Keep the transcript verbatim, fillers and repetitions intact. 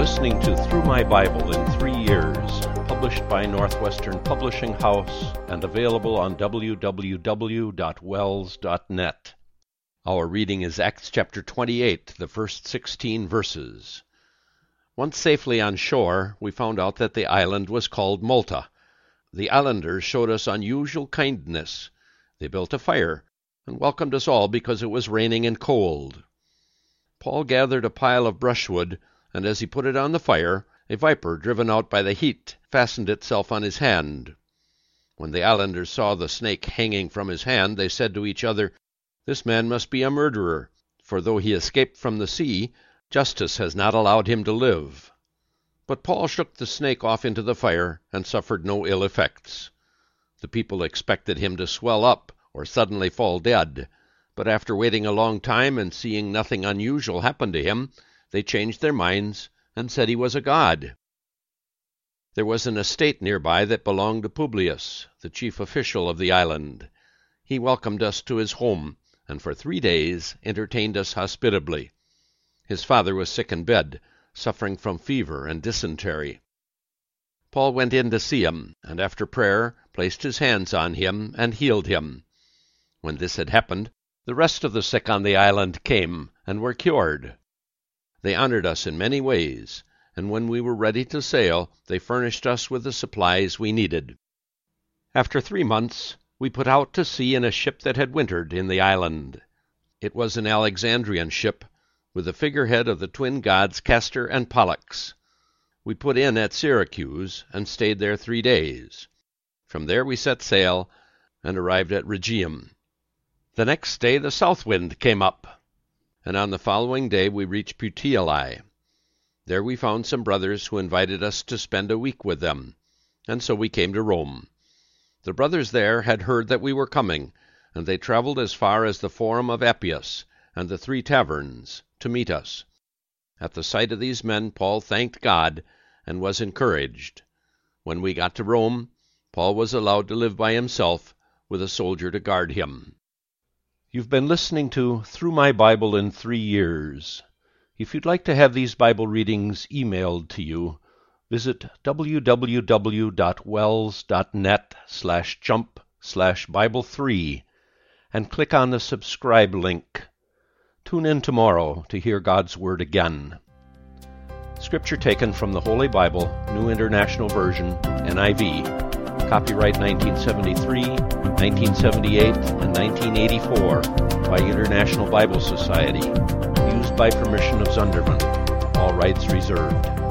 listening to Through My Bible in Three Years, published by Northwestern Publishing House and available on w w w dot wells dot net. Our reading is Acts chapter twenty-eight, the first sixteen verses. Once safely on shore, we found out that the island was called Malta. The islanders showed us unusual kindness. They built a fire and welcomed us all because it was raining and cold. Paul gathered a pile of brushwood, and as he put it on the fire, a viper, driven out by the heat, fastened itself on his hand. When the islanders saw the snake hanging from his hand, they said to each other, "This man must be a murderer, for though he escaped from the sea, justice has not allowed him to live." But Paul shook the snake off into the fire and suffered no ill effects. The people expected him to swell up or suddenly fall dead, but after waiting a long time and seeing nothing unusual happen to him, they changed their minds and said he was a god. There was an estate nearby that belonged to Publius, the chief official of the island. He welcomed us to his home, and for three days entertained us hospitably. His father was sick in bed, suffering from fever and dysentery. Paul went in to see him, and after prayer placed his hands on him and healed him. When this had happened, the rest of the sick on the island came and were cured. They honored us in many ways, and when we were ready to sail, they furnished us with the supplies we needed. After three months, we put out to sea in a ship that had wintered in the island. It was an Alexandrian ship, with the figurehead of the twin gods Castor and Pollux. We put in at Syracuse and stayed there three days. From there we set sail and arrived at Rhegium. The next day the south wind came up, and on the following day we reached Puteoli. There we found some brothers who invited us to spend a week with them, and so we came to Rome. The brothers there had heard that we were coming, and they traveled as far as the Forum of Appius and the Three Taverns to meet us. At the sight of these men Paul thanked God and was encouraged. When we got to Rome, Paul was allowed to live by himself with a soldier to guard him. You've been listening to Through My Bible in Three Years. If you'd like to have these Bible readings emailed to you, visit w w w dot wells dot net slash jump slash Bible three and click on the subscribe link. Tune in tomorrow to hear God's Word again. Scripture taken from the Holy Bible, New International Version, N I V. Copyright nineteen seventy-three, nineteen seventy-eight, and nineteen eighty-four by International Bible Society. Used by permission of Zunderman. All rights reserved.